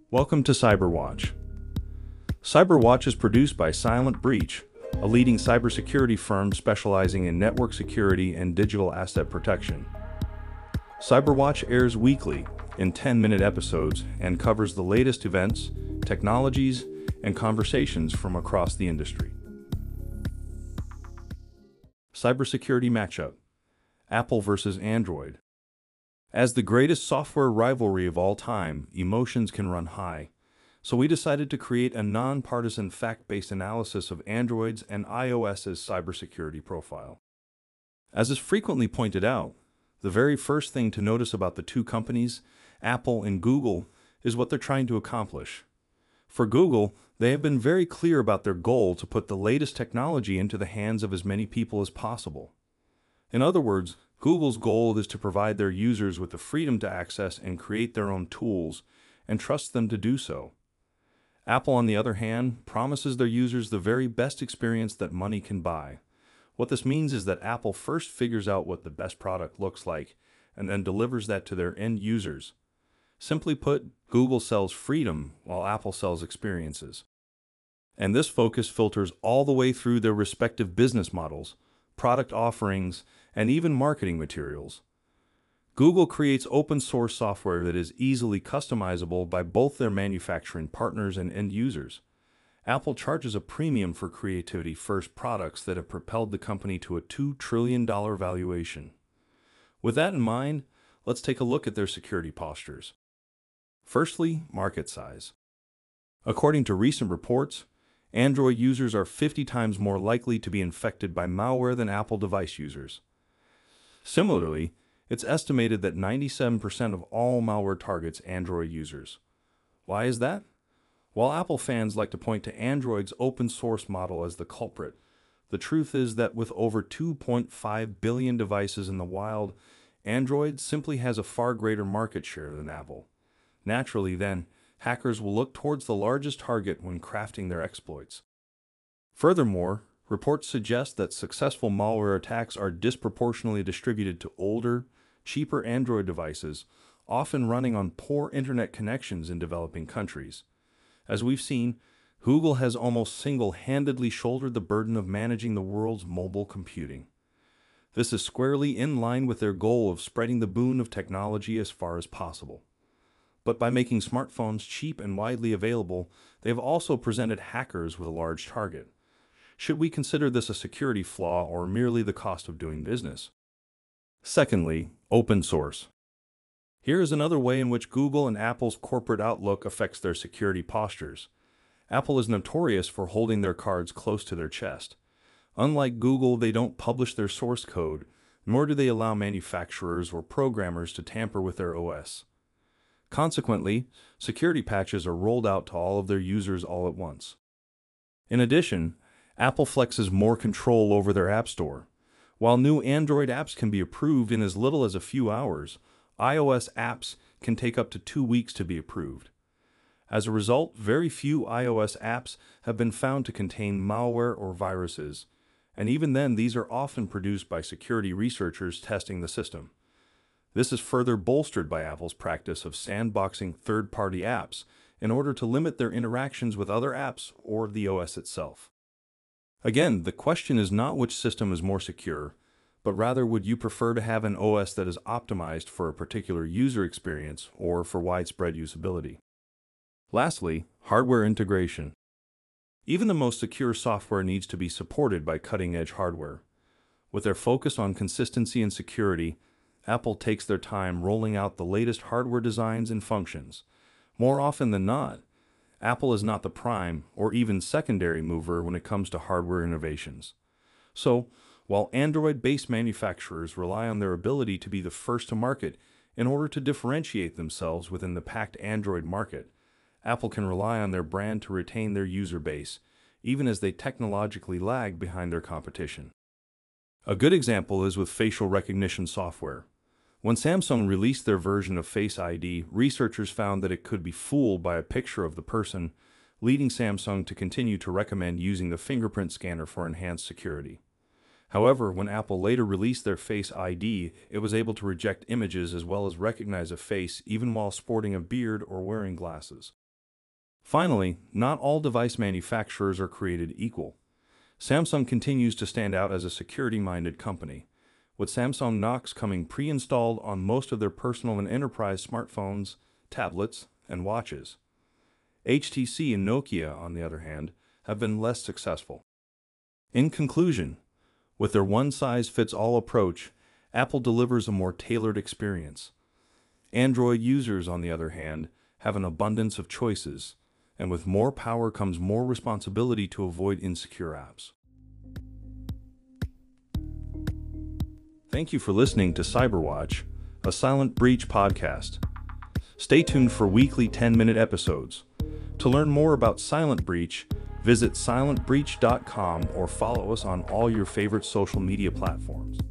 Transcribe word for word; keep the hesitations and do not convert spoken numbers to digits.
Welcome to CyberWatch. CyberWatch is produced by Silent Breach, a leading cybersecurity firm specializing in network security and digital asset protection. CyberWatch airs weekly in ten-minute episodes and covers the latest events, technologies, and conversations from across the industry. Cybersecurity Matchup: Apple versus Android. As the greatest software rivalry of all time, emotions can run high. So we decided to create a non-partisan fact-based analysis of Android's and iOS's cybersecurity profile. As is frequently pointed out, the very first thing to notice about the two companies, Apple and Google, is what they're trying to accomplish. For Google, they have been very clear about their goal to put the latest technology into the hands of as many people as possible. In other words, Google's goal is to provide their users with the freedom to access and create their own tools, and trust them to do so. Apple, on the other hand, promises their users the very best experience that money can buy. What this means is that Apple first figures out what the best product looks like, and then delivers that to their end users. Simply put, Google sells freedom, while Apple sells experiences. And this focus filters all the way through their respective business models, product offerings, and even marketing materials. Google creates open-source software that is easily customizable by both their manufacturing partners and end users. Apple charges a premium for creativity-first products that have propelled the company to a two trillion dollars valuation. With that in mind, let's take a look at their security postures. Firstly, market size. According to recent reports, Android users are fifty times more likely to be infected by malware than Apple device users. Similarly, it's estimated that ninety-seven percent of all malware targets Android users. Why is that? While Apple fans like to point to Android's open-source model as the culprit, the truth is that with over two point five billion devices in the wild, Android simply has a far greater market share than Apple. Naturally, then, hackers will look towards the largest target when crafting their exploits. Furthermore, reports suggest that successful malware attacks are disproportionately distributed to older, cheaper Android devices, often running on poor internet connections in developing countries. As we've seen, Google has almost single-handedly shouldered the burden of managing the world's mobile computing. This is squarely in line with their goal of spreading the boon of technology as far as possible. But by making smartphones cheap and widely available, they have also presented hackers with a large target. Should we consider this a security flaw or merely the cost of doing business? Secondly, open source. Here is another way in which Google and Apple's corporate outlook affects their security postures. Apple is notorious for holding their cards close to their chest. Unlike Google, they don't publish their source code, nor do they allow manufacturers or programmers to tamper with their O S. Consequently, security patches are rolled out to all of their users all at once. In addition, Apple flexes more control over their App Store. While new Android apps can be approved in as little as a few hours, iOS apps can take up to two weeks to be approved. As a result, very few iOS apps have been found to contain malware or viruses, and even then these are often produced by security researchers testing the system. This is further bolstered by Apple's practice of sandboxing third-party apps in order to limit their interactions with other apps or the O S itself. Again, the question is not which system is more secure, but rather would you prefer to have an O S that is optimized for a particular user experience or for widespread usability. Lastly, hardware integration. Even the most secure software needs to be supported by cutting-edge hardware. With their focus on consistency and security, Apple takes their time rolling out the latest hardware designs and functions. More often than not, Apple is not the prime or even secondary mover when it comes to hardware innovations. So, while Android-based manufacturers rely on their ability to be the first to market in order to differentiate themselves within the packed Android market, Apple can rely on their brand to retain their user base, even as they technologically lag behind their competition. A good example is with facial recognition software. When Samsung released their version of Face I D, researchers found that it could be fooled by a picture of the person, leading Samsung to continue to recommend using the fingerprint scanner for enhanced security. However, when Apple later released their Face I D, it was able to reject images as well as recognize a face even while sporting a beard or wearing glasses. Finally, not all device manufacturers are created equal. Samsung continues to stand out as a security-minded company, with Samsung Knox coming pre-installed on most of their personal and enterprise smartphones, tablets, and watches. H T C and Nokia, on the other hand, have been less successful. In conclusion, with their one-size-fits-all approach, Apple delivers a more tailored experience. Android users, on the other hand, have an abundance of choices, and with more power comes more responsibility to avoid insecure apps. Thank you for listening to Cyberwatch, a Silent Breach podcast. Stay tuned for weekly ten-minute episodes. To learn more about Silent Breach, visit silent breach dot com or follow us on all your favorite social media platforms.